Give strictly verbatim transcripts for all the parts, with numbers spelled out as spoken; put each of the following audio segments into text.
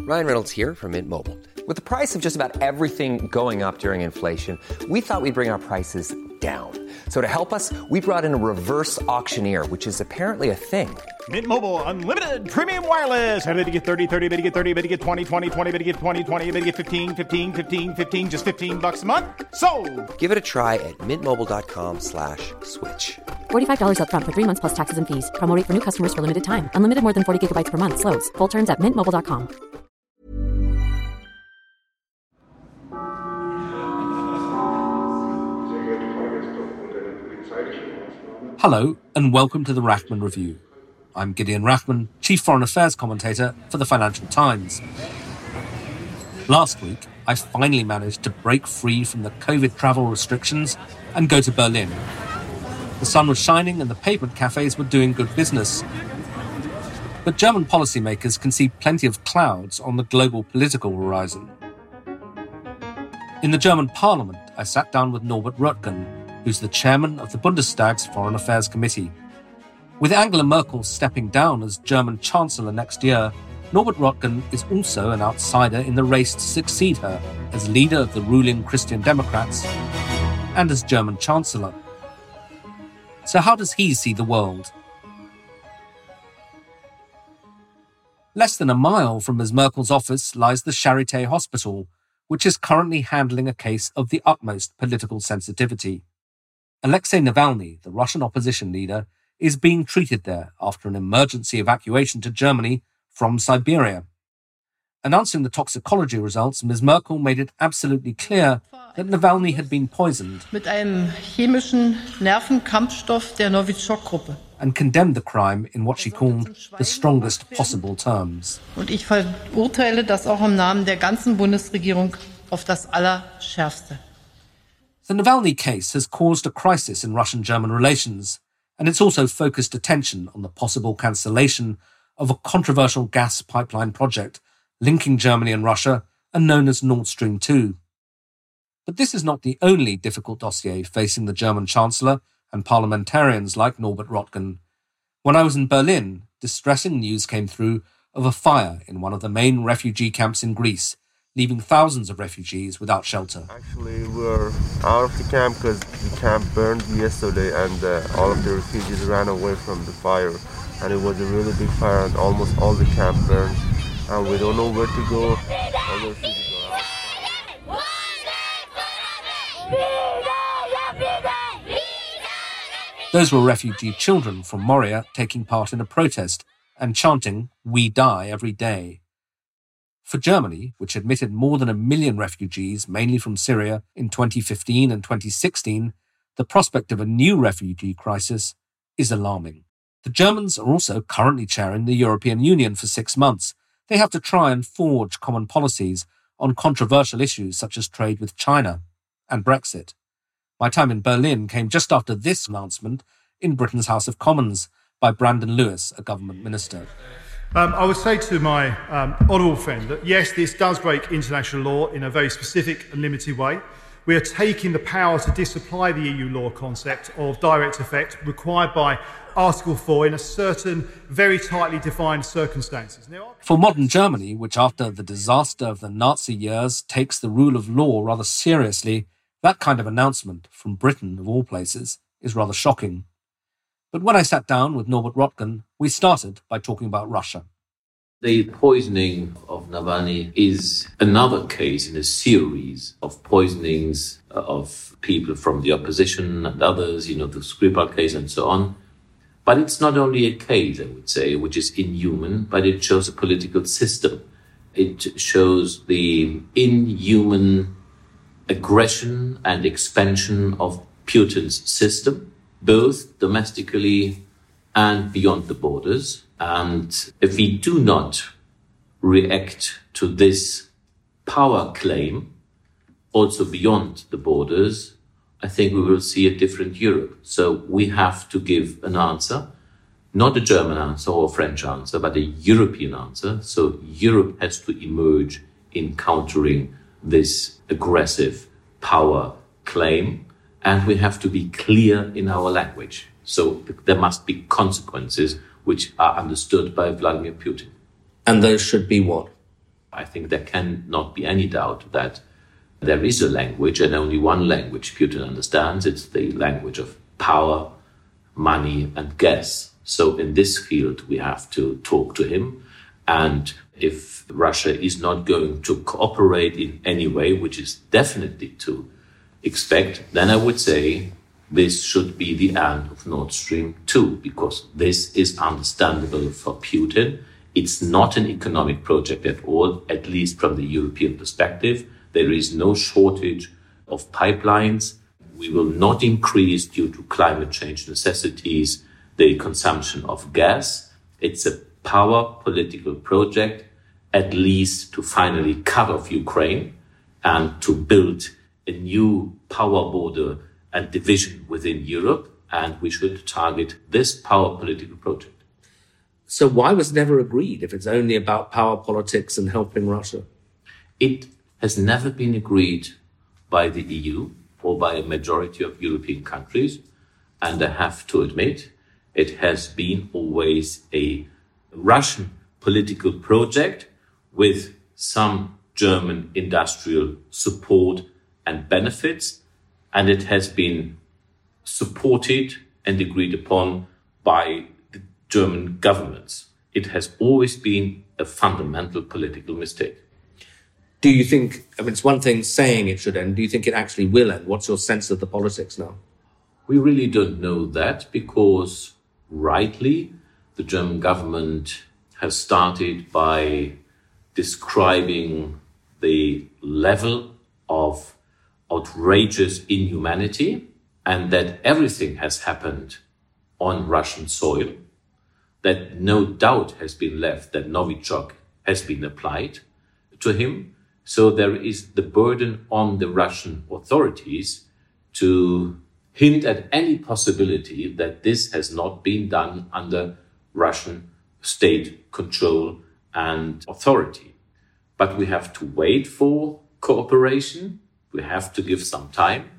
Ryan Reynolds here from Mint Mobile. With the price of just about everything going up during inflation, we thought we'd bring our prices down. So to help us, we brought in a reverse auctioneer, which is apparently a thing. Mint Mobile Unlimited Premium Wireless. How to get thirty, thirty, how to get thirty, how to get twenty, twenty, twenty, how to get twenty, twenty, how to get fifteen, fifteen, fifteen, fifteen, just fifteen bucks a month? Sold! Give it a try at mintmobile.com slash switch. forty-five dollars up front for three months plus taxes and fees. Promo rate for new customers for limited time. Unlimited more than forty gigabytes per month. Slows full terms at mint mobile dot com. Hello, and welcome to the Rachman Review. I'm Gideon Rachman, Chief Foreign Affairs Commentator for the Financial Times. Last week, I finally managed to break free from the COVID travel restrictions and go to Berlin. The sun was shining and the pavement cafes were doing good business. But German policymakers can see plenty of clouds on the global political horizon. In the German parliament, I sat down with Norbert Röttgen, who's the chairman of the Bundestag's Foreign Affairs Committee. With Angela Merkel stepping down as German Chancellor next year, Norbert Röttgen is also an outsider in the race to succeed her as leader of the ruling Christian Democrats and as German Chancellor. So how does he see the world? Less than a mile from Miz Merkel's office lies the Charité Hospital, which is currently handling a case of the utmost political sensitivity. Alexei Navalny, the Russian opposition leader, is being treated there after an emergency evacuation to Germany from Siberia. Announcing the toxicology results, Miz Merkel made it absolutely clear that Navalny had been poisoned mit einem chemischen Nervenkampfstoff der Novichok-Gruppe. And condemned the crime in what she called the strongest possible terms. Und ich verurteile das auch im Namen der ganzen Bundesregierung auf das Allerschärfste. The Navalny case has caused a crisis in Russian-German relations, and it's also focused attention on the possible cancellation of a controversial gas pipeline project linking Germany and Russia and known as Nord Stream two. But this is not the only difficult dossier facing the German Chancellor and parliamentarians like Norbert Röttgen. When I was in Berlin, distressing news came through of a fire in one of the main refugee camps in Greece, leaving thousands of refugees without shelter. Actually, we're out of the camp because the camp burned yesterday and uh, all of the refugees ran away from the fire. And it was a really big fire and almost all the camp burned. And we don't know where to go. All the refugees are out. Those were refugee children from Moria taking part in a protest and chanting, "We die every day." For Germany, which admitted more than a million refugees, mainly from Syria, in twenty fifteen and twenty sixteen, the prospect of a new refugee crisis is alarming. The Germans are also currently chairing the European Union for six months. They have to try and forge common policies on controversial issues such as trade with China and Brexit. My time in Berlin came just after this announcement in Britain's House of Commons by Brandon Lewis, a government minister. Um, I would say to my um, honourable friend that yes, this does break international law in a very specific and limited way. We are taking the power to disapply the E U law concept of direct effect required by Article four in a certain very tightly defined circumstances. Now, for modern Germany, which after the disaster of the Nazi years takes the rule of law rather seriously, that kind of announcement from Britain, of all places, is rather shocking. But when I sat down with Norbert Röttgen, we started by talking about Russia. The poisoning of Navalny is another case in a series of poisonings of people from the opposition and others, you know, the Skripal case and so on. But it's not only a case, I would say, which is inhuman, but it shows a political system. It shows the inhuman aggression and expansion of Putin's system, both domestically and beyond the borders. And if we do not react to this power claim, also beyond the borders, I think we will see a different Europe. So we have to give an answer, not a German answer or a French answer, but a European answer. So Europe has to emerge in countering this aggressive power claim. And we have to be clear in our language. So there must be consequences which are understood by Vladimir Putin. And those should be what? I think there cannot be any doubt that there is a language, and only one language Putin understands. It's the language of power, money, and gas. So in this field, we have to talk to him. And if Russia is not going to cooperate in any way, which is definitely to expect, then I would say this should be the end of Nord Stream two, because this is understandable for Putin. It's not an economic project at all, at least from the European perspective. There is no shortage of pipelines. We will not increase, due to climate change necessities, the consumption of gas. It's a power political project, at least to finally cut off Ukraine and to build a new power border and division within Europe. And we should target this power political project. So why was it never agreed if it's only about power politics and helping Russia? It has never been agreed by the E U or by a majority of European countries. And I have to admit, it has been always a Russian political project with some German industrial support and benefits. And it has been supported and agreed upon by the German governments. It has always been a fundamental political mistake. Do you think, I mean, it's one thing saying it should end. Do you think it actually will end? What's your sense of the politics now? We really don't know that, because rightly, the German government has started by describing the level of outrageous inhumanity and that everything has happened on Russian soil, that no doubt has been left that Novichok has been applied to him. So there is the burden on the Russian authorities to hint at any possibility that this has not been done under Russian state control and authority. But we have to wait for cooperation. We have to give some time.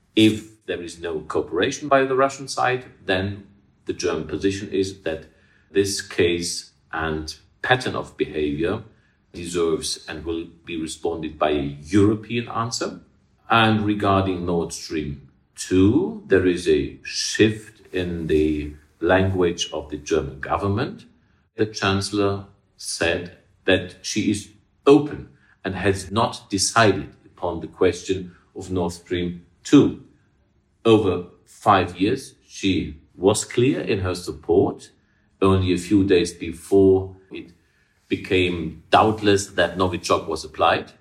If there is no cooperation by the Russian side, then the German position is that this case and pattern of behavior deserves and will be responded by a European answer. And regarding Nord Stream two, there is a shift in the language of the German government. The Chancellor said that she is open and has not decided upon the question of Nord Stream two. Over five years, she was clear in her support. Only a few days before it became doubtless that Novichok was applied,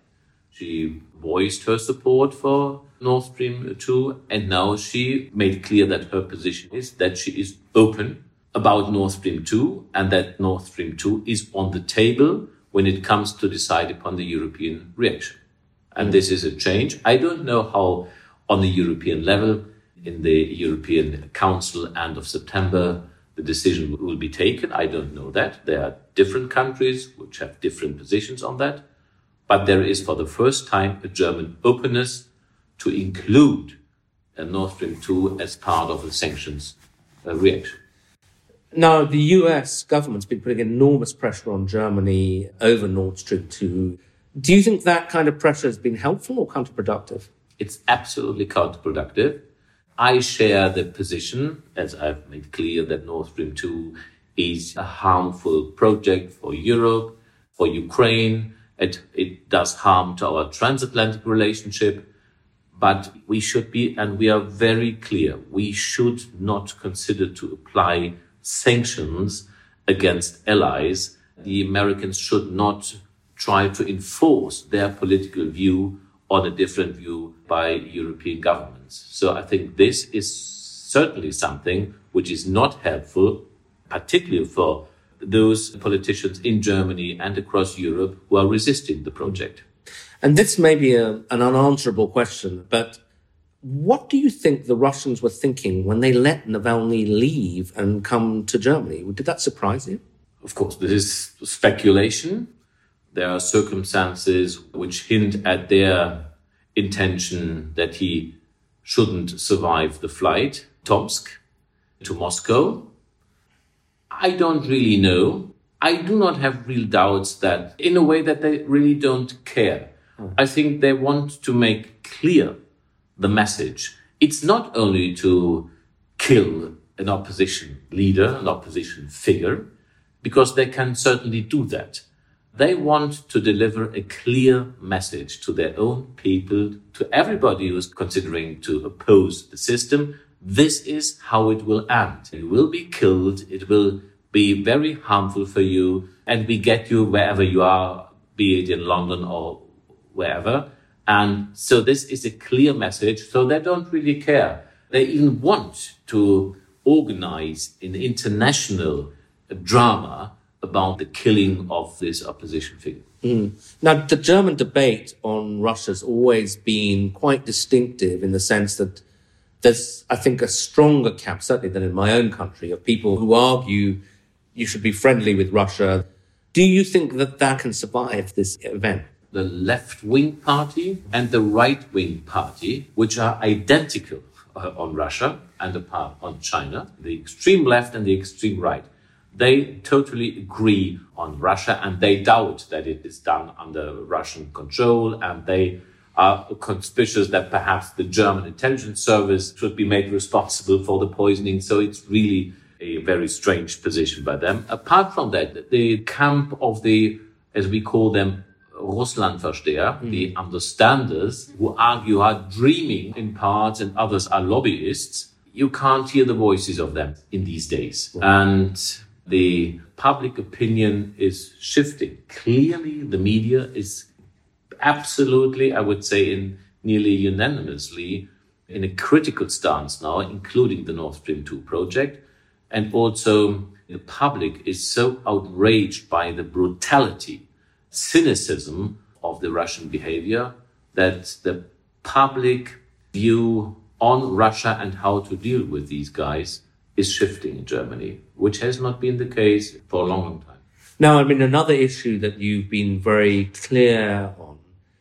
she voiced her support for Nord Stream two, and now she made clear that her position is that she is open about Nord Stream two and that Nord Stream two is on the table when it comes to decide upon the European reaction. And this is a change. I don't know how on the European level, in the European Council end of September, the decision will be taken. I don't know that. There are different countries which have different positions on that. But there is for the first time a German openness to include a Nord Stream two as part of the sanctions uh, reaction. Now, the U S government's been putting enormous pressure on Germany over Nord Stream two. Do you think that kind of pressure has been helpful or counterproductive? It's absolutely counterproductive. I share the position, as I've made clear, that Nord Stream two is a harmful project for Europe, for Ukraine. It, it does harm to our transatlantic relationship. But we should be, and we are very clear, we should not consider to apply sanctions against allies. The Americans should not try to enforce their political view on a different view by European governments. So I think this is certainly something which is not helpful, particularly for those politicians in Germany and across Europe who are resisting the project. And this may be a, an unanswerable question, but what do you think the Russians were thinking when they let Navalny leave and come to Germany? Did that surprise you? Of course, this is speculation. There are circumstances which hint at their intention that he shouldn't survive the flight, Tomsk, to Moscow. I don't really know I do not have real doubts that, in a way that they really don't care. Mm. I think they want to make clear the message. It's not only to kill an opposition leader, an opposition figure, because they can certainly do that. They want to deliver a clear message to their own people, to everybody who is considering to oppose the system. This is how it will end. You will be killed. It will be very harmful for you, and we get you wherever you are, be it in London or wherever. And so this is a clear message, so they don't really care. They even want to organize an international drama about the killing of this opposition figure. Mm. Now, the German debate on Russia's always been quite distinctive in the sense that there's, I think, a stronger camp, certainly than in my own country, of people who argue you should be friendly with Russia. Do you think that that can survive this event? The left-wing party and the right-wing party, which are identical uh, on Russia and apart on China, the extreme left and the extreme right, they totally agree on Russia, and they doubt that it is done under Russian control, and they are conspicuous that perhaps the German intelligence service should be made responsible for the poisoning. So it's really a very strange position by them. Apart from that, the camp of the, as we call them, Russlandversteher, mm. the understanders, who argue are dreaming in parts and others are lobbyists, you can't hear the voices of them in these days. Mm. And the public opinion is shifting. Clearly, the media is absolutely, I would say, in nearly unanimously in a critical stance now, including the Nord Stream two project. And also the public is so outraged by the brutality, cynicism of the Russian behavior that the public view on Russia and how to deal with these guys is shifting in Germany, which has not been the case for a long, long time. Now, I mean, another issue that you've been very clear on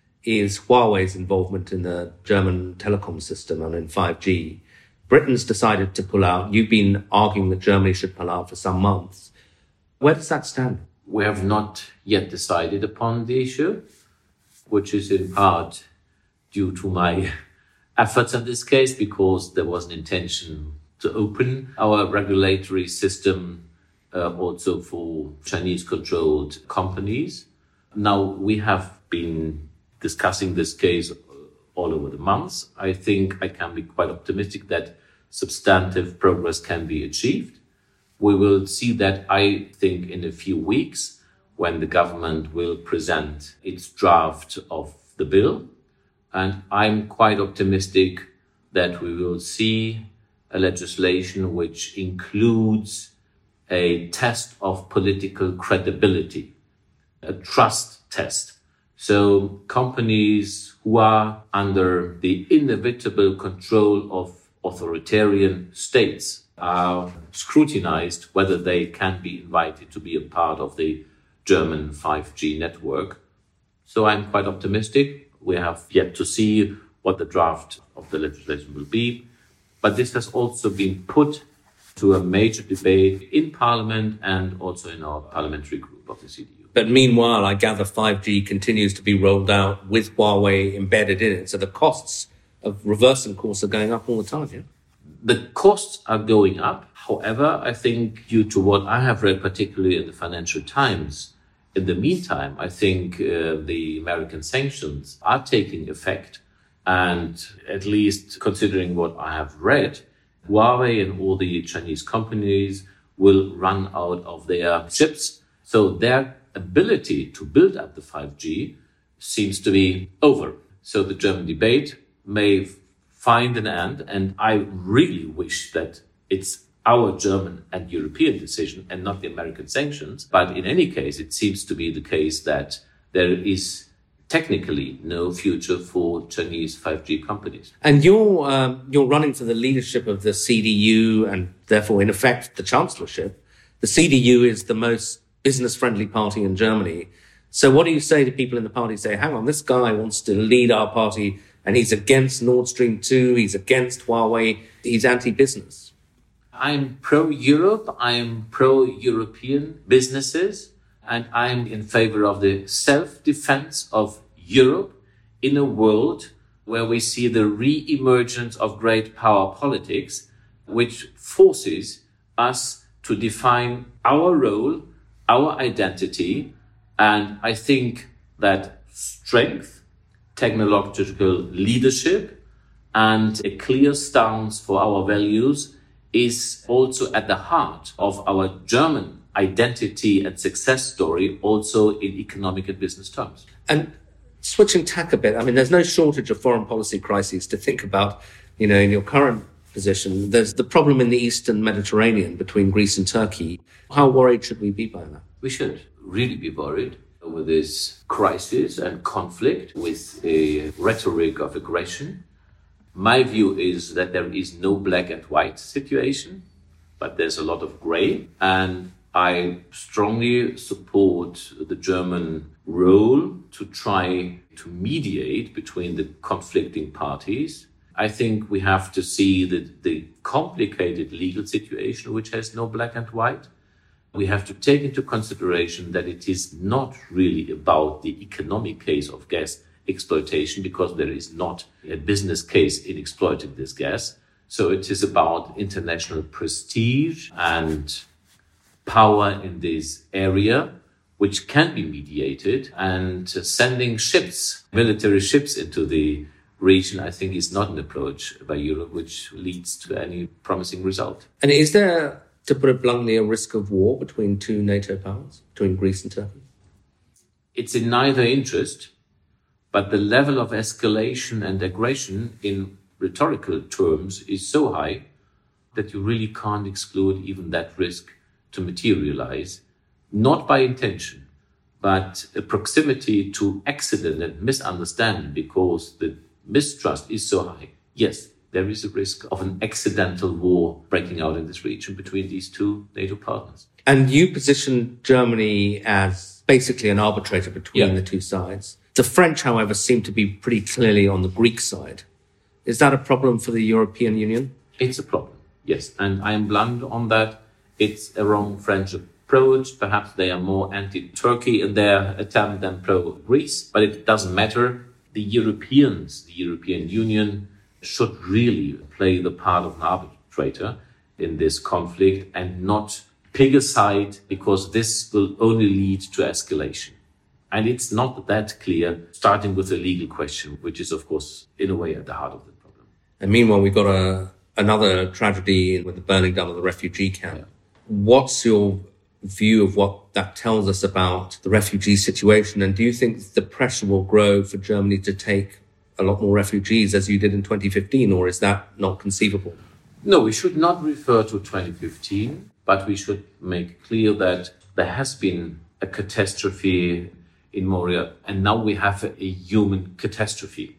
is Huawei's involvement in the German telecom system and in five G. Britain's decided to pull out. You've been arguing that Germany should pull out for some months. Where does that stand? We have not yet decided upon the issue, which is in part due to my efforts in this case, because there was an intention to open our regulatory system uh, also for Chinese-controlled companies. Now, we have been discussing this case all over the months. I think I can be quite optimistic that substantive progress can be achieved. We will see that, I think, in a few weeks when the government will present its draft of the bill. And I'm quite optimistic that we will see a legislation which includes a test of political credibility, a trust test. So companies who are under the inevitable control of authoritarian states are scrutinized whether they can be invited to be a part of the German five G network. So I'm quite optimistic. We have yet to see what the draft of the legislation will be. But this has also been put to a major debate in Parliament and also in our parliamentary group of the C D U. But meanwhile, I gather five G continues to be rolled out with Huawei embedded in it. So the costs of reversing course are going up all the time, yeah? The costs are going up. However, I think due to what I have read, particularly in the Financial Times, in the meantime, I think uh, the American sanctions are taking effect. And at least considering what I have read, Huawei and all the Chinese companies will run out of their chips. So their ability to build up the five G seems to be over. So the German debate may find an end. And I really wish that it's our German and European decision and not the American sanctions. But in any case, it seems to be the case that there is technically no future for Chinese five G companies. And you're, um, you're running for the leadership of the C D U and therefore, in effect, the chancellorship. The C D U is the most business-friendly party in Germany. So what do you say to people in the party say, hang on, this guy wants to lead our party and he's against Nord Stream two, he's against Huawei, he's anti-business? I'm pro-Europe, I'm pro-European businesses, and I'm in favor of the self-defense of Europe in a world where we see the re-emergence of great power politics, which forces us to define our role, our identity, and I think that strength, technological leadership, and a clear stance for our values is also at the heart of our German identity and success story, also in economic and business terms. And switching tack a bit, I mean, there's no shortage of foreign policy crises to think about, you know, in your current position. There's the problem in the Eastern Mediterranean between Greece and Turkey. How worried should we be by that? We should really be worried over this crisis and conflict with a rhetoric of aggression. My view is that there is no black and white situation, but there's a lot of gray. And I strongly support the German role to try to mediate between the conflicting parties. I think we have to see the, the complicated legal situation, which has no black and white. We have to take into consideration that it is not really about the economic case of gas exploitation, because there is not a business case in exploiting this gas. So it is about international prestige and power in this area, which can be mediated, and sending ships, military ships into the region, I think is not an approach by Europe which leads to any promising result. And is there, to put it bluntly, a risk of war between two NATO powers, between Greece and Turkey? It's in neither interest, but the level of escalation and aggression in rhetorical terms is so high that you really can't exclude even that risk to materialize, not by intention, but a proximity to accident and misunderstanding, because the mistrust is so high. Yes, there is a risk of an accidental war breaking out in this region between these two NATO partners. And you position Germany as basically an arbitrator between yeah. the two sides. The French, however, seem to be pretty clearly on the Greek side. Is that a problem for the European Union? It's a problem, yes. And I am blunt on that. It's a wrong French approach. Perhaps they are more anti-Turkey in their attempt than pro-Greece, but it doesn't matter. The Europeans, the European Union, should really play the part of an arbitrator in this conflict and not pick a side, because this will only lead to escalation. And it's not that clear, starting with the legal question, which is, of course, in a way at the heart of the problem. And meanwhile, we've got a, another tragedy with the burning down of the refugee camp. Yeah. What's your view of what that tells us about the refugee situation? And do you think the pressure will grow for Germany to take a lot more refugees as you did in twenty fifteen, or is that not conceivable? No, we should not refer to twenty fifteen, but we should make clear that there has been a catastrophe in Moria, and now we have a, a human catastrophe.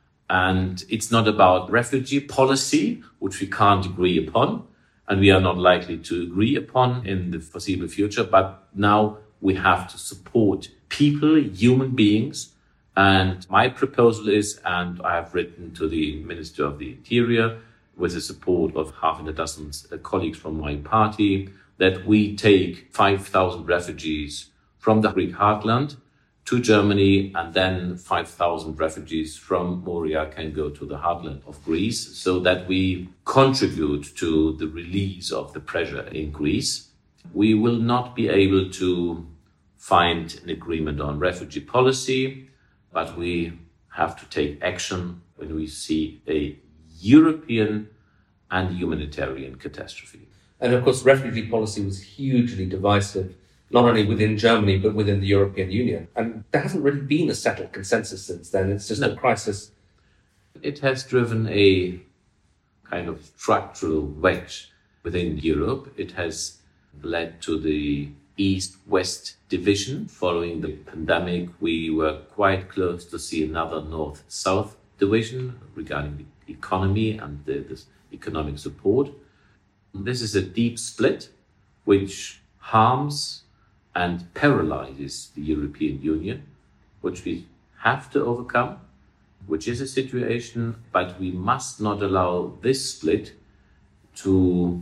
And it's not about refugee policy, which we can't agree upon, and we are not likely to agree upon in the foreseeable future. But now we have to support people, human beings. And my proposal is, and I have written to the Minister of the Interior with the support of half a dozen colleagues from my party, that we take five thousand refugees from the Greek heartland to Germany, and then five thousand refugees from Moria can go to the heartland of Greece, so that we contribute to the release of the pressure in Greece. We will not be able to find an agreement on refugee policy, but we have to take action when we see a European and humanitarian catastrophe. And of course, refugee policy was hugely divisive, not only within Germany, but within the European Union. And there hasn't really been a settled consensus since then. It's just no. a crisis. It has driven a kind of structural wedge within Europe. It has led to the East-West division. Following the pandemic, we were quite close to see another North-South division regarding the economy and the, the economic support. This is a deep split which harms and paralyzes the European Union, which we have to overcome, which is a situation, but we must not allow this split to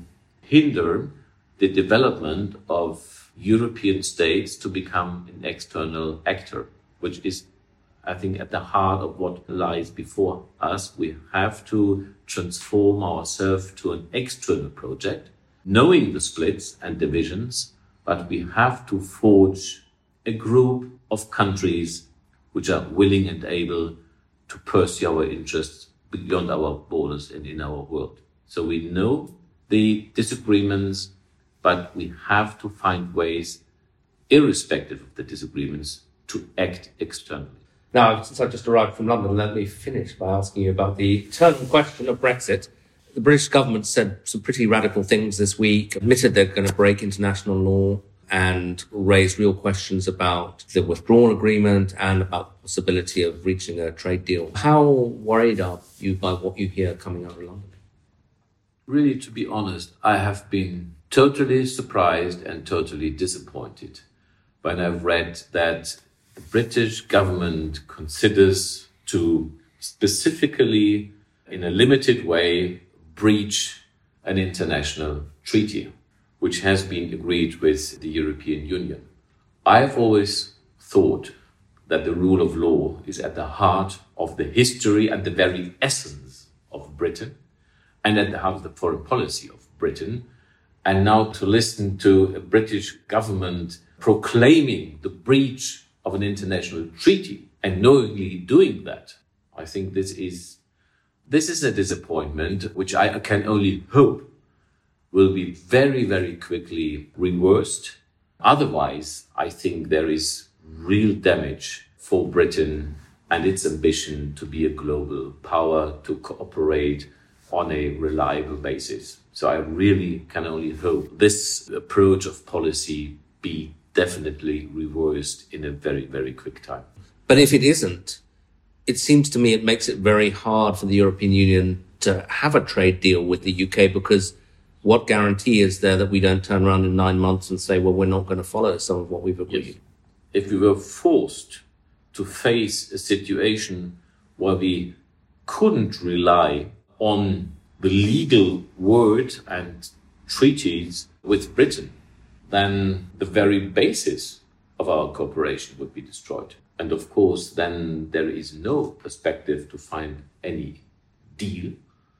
hinder the development of European states to become an external actor, which is, I think, at the heart of what lies before us. We have to transform ourselves to an external project, knowing the splits and divisions, but we have to forge a group of countries which are willing and able to pursue our interests beyond our borders and in our world. So we know the disagreements, but we have to find ways, irrespective of the disagreements, to act externally. Now, since I just arrived from London, let me finish by asking you about the eternal question of Brexit. The British government said some pretty radical things this week, admitted they're going to break international law and raise real questions about the withdrawal agreement and about the possibility of reaching a trade deal. How worried are you by what you hear coming out of London? Really, to be honest, I have been totally surprised and totally disappointed when I've read that the British government considers to specifically, in a limited way, breach an international treaty, which has been agreed with the European Union. I've always thought that the rule of law is at the heart of the history and the very essence of Britain, and at the heart of the foreign policy of Britain. And now to listen to a British government proclaiming the breach of an international treaty and knowingly doing that, I think this is this is a disappointment which I can only hope will be very, very quickly reversed. Otherwise, I think there is real damage for Britain and its ambition to be a global power, to cooperate on a reliable basis. So I really can only hope this approach of policy be definitely reversed in a very, very quick time. But if it isn't, it seems to me it makes it very hard for the European Union to have a trade deal with the U K, because what guarantee is there that we don't turn around in nine months and say, well, we're not going to follow some of what we've agreed? Yes. If we were forced to face a situation where we couldn't rely on the legal word and treaties with Britain, then the very basis of our cooperation would be destroyed. And of course, then there is no perspective to find any deal,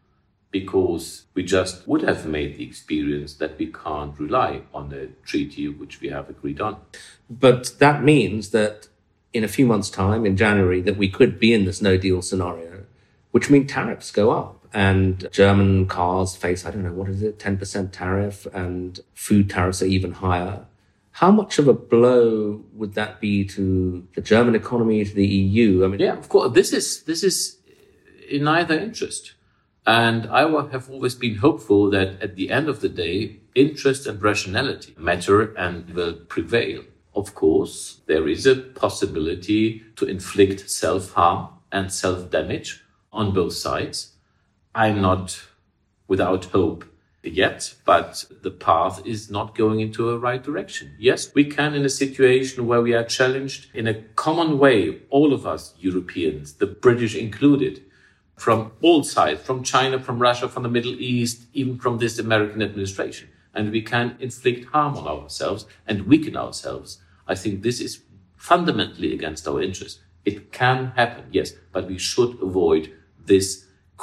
because we just would have made the experience that we can't rely on a treaty which we have agreed on. But that means that in a few months' time, in January, that we could be in this no-deal scenario, which means tariffs go up. And German cars face, I don't know, what is it, ten percent tariff, and food tariffs are even higher. How much of a blow would that be to the German economy, to the E U? I mean, yeah, of course, this is this is in neither interest. And I have always been hopeful that at the end of the day, interest and rationality matter and will prevail. Of course, there is a possibility to inflict self-harm and self-damage on both sides. I'm not without hope yet, but the path is not going into a right direction. Yes, we can, in a situation where we are challenged in a common way, all of us Europeans, the British included, from all sides, from China, from Russia, from the Middle East, even from this American administration. And we can inflict harm on ourselves and weaken ourselves. I think this is fundamentally against our interests. It can happen, yes, but we should avoid this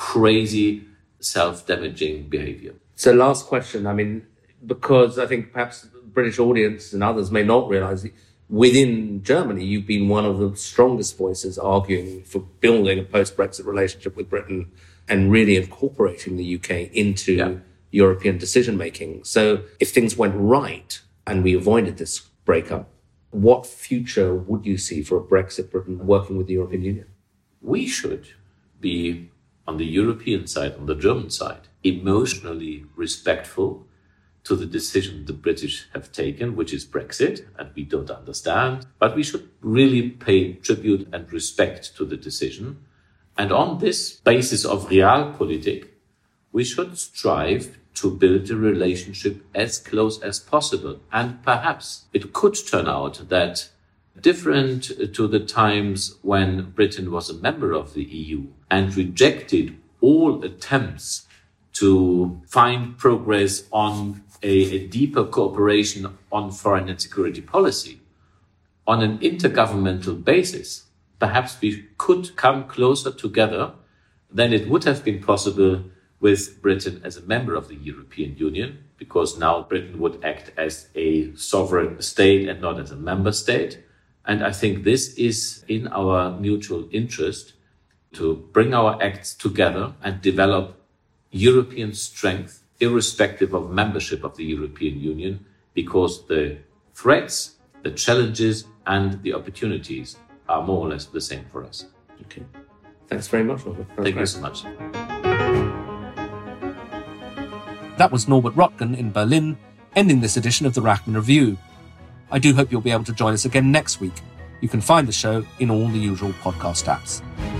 crazy self-damaging behavior. So last question, I mean, because I think perhaps the British audience and others may not realise it, within Germany, you've been one of the strongest voices arguing for building a post-Brexit relationship with Britain and really incorporating the U K into yeah. European decision-making. So if things went right and we avoided this breakup, what future would you see for a Brexit Britain working with the European Union? We should be, on the European side, on the German side, emotionally respectful to the decision the British have taken, which is Brexit, and we don't understand. But we should really pay tribute and respect to the decision. And on this basis of realpolitik, we should strive to build a relationship as close as possible. And perhaps it could turn out that, different to the times when Britain was a member of the E U and rejected all attempts to find progress on a, a deeper cooperation on foreign and security policy on an intergovernmental basis, perhaps we could come closer together than it would have been possible with Britain as a member of the European Union, because now Britain would act as a sovereign state and not as a member state. And I think this is in our mutual interest to bring our acts together and develop European strength, irrespective of membership of the European Union, because the threats, the challenges, and the opportunities are more or less the same for us. Okay. Thanks very much, Robert. Thank great. you so much. That was Norbert Röttgen in Berlin, ending this edition of the Rachman Review. I do hope you'll be able to join us again next week. You can find the show in all the usual podcast apps.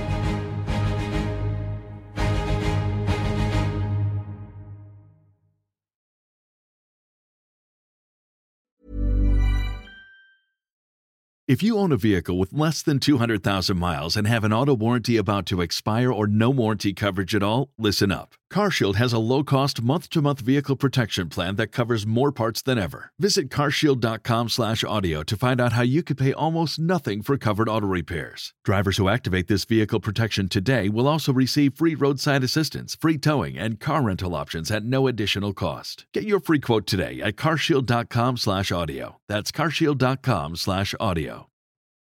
If you own a vehicle with less than two hundred thousand miles and have an auto warranty about to expire or no warranty coverage at all, listen up. CarShield has a low-cost month-to-month vehicle protection plan that covers more parts than ever. Visit carshield.com slash audio to find out how you could pay almost nothing for covered auto repairs. Drivers who activate this vehicle protection today will also receive free roadside assistance, free towing, and car rental options at no additional cost. Get your free quote today at carshield.com slash audio. That's carshield.com slash audio.